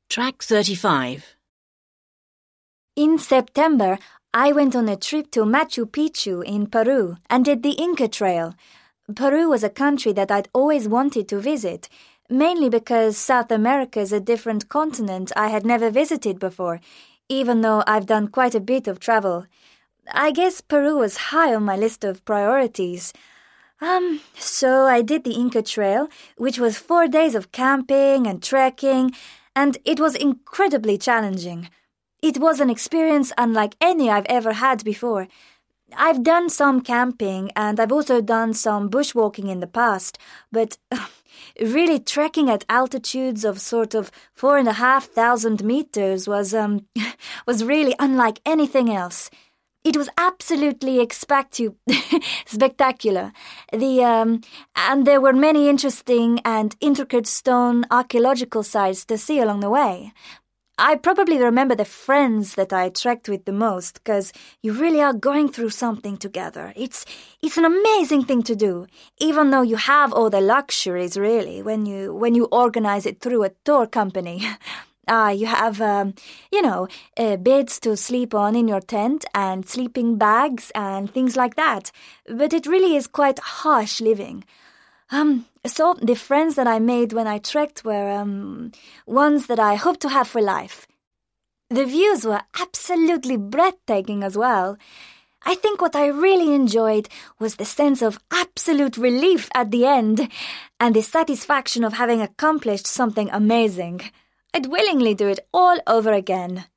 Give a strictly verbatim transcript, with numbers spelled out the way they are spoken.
Track thirty-five. In September, I went on a trip to Machu Picchu in Peru and did the Inca Trail. Peru was a country that I'd always wanted to visit, mainly because South America is a different continent I had never visited before, even though I've done quite a bit of travel. I guess Peru was high on my list of priorities. Um, so I did the Inca Trail, which was four days of camping and trekking, and it was incredibly challenging. It was an experience unlike any I've ever had before. I've done some camping and I've also done some bushwalking in the past, but uh, really trekking at altitudes of sort of four and a half thousand meters was um was really unlike anything else. It was absolutely expectu- spectacular. The um, and there were many interesting and intricate stone archaeological sites to see along the way. I probably remember the friends that I trekked with the most, because you really are going through something together. It's it's an amazing thing to do, even though you have all the luxuries, really, when you when you organize it through a tour company. Ah, you have, um, you know, uh, beds to sleep on in your tent and sleeping bags and things like that. But it really is quite harsh living. Um, so the friends that I made when I trekked were, um, ones that I hope to have for life. The views were absolutely breathtaking as well. I think what I really enjoyed was the sense of absolute relief at the end and the satisfaction of having accomplished something amazing. I'd willingly do it all over again.